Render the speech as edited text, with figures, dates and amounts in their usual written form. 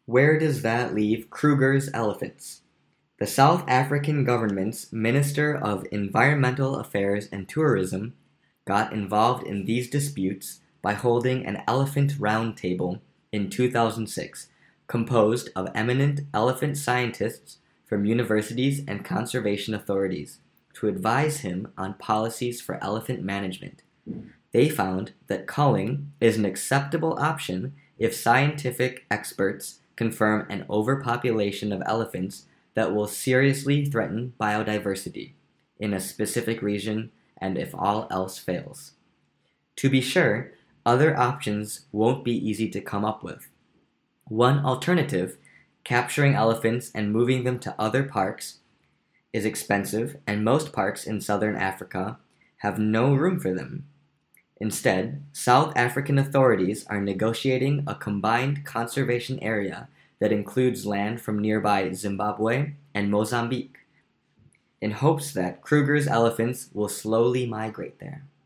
Where does that leave Kruger's elephants? The South African government's Minister of Environmental Affairs and Tourism got involved in these disputes by holding an elephant roundtable in 2006, composed of eminent elephant scientists from universities and conservation authorities, to advise him on policies for elephant management. They found that culling is an acceptable option if scientific experts confirm an overpopulation of elephants that will seriously threaten biodiversity in a specific region and if all else fails. To be sure, other options won't be easy to come up with. One alternative, capturing elephants and moving them to other parks, is expensive, and most parks in southern Africa have no room for them. Instead, South African authorities are negotiating a combined conservation area that includes land from nearby Zimbabwe and Mozambique, in hopes that Kruger's elephants will slowly migrate there.